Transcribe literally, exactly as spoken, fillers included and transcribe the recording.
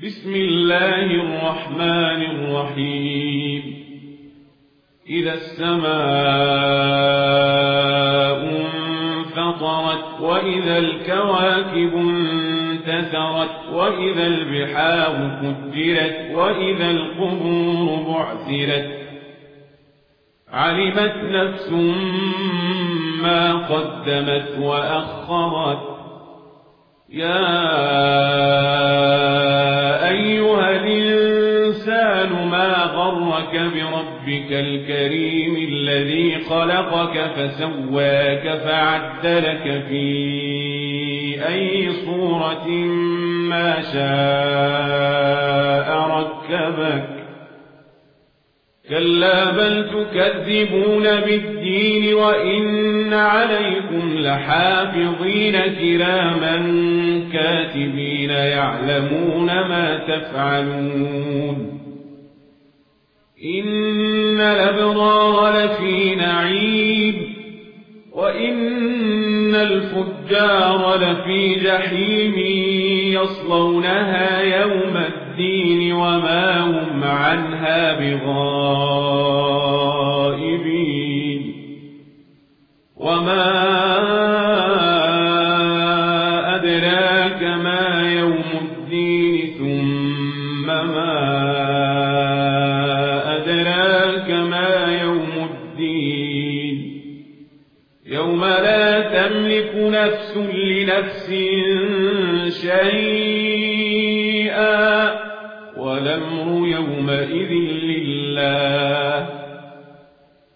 بسم الله الرحمن الرحيم. إذا السماء انفطرت وإذا الكواكب انتثرت وإذا البحار فجرت وإذا القبور بعثرت علمت نفس ما قدمت وأخرت. يا أيها الإنسان ما غرك بربك الكريم الذي خلقك فسواك فعدلك في أي صورة ما شاء ركبك. كلا بل تكذبون بالدين وإن عليكم لحافظين كراما كاتبين يعلمون ما تفعلون. إن الأبرار لفي نعيم وإن الفجار لفي جحيم يصلونها يوم الدين وما هم عنها بغائبين. وما أدراك ما يوم الدين ثم ما أدراك ما يوم الدين يوم لا تملك نفس لنفس شيئا والأمر يومئذ لله.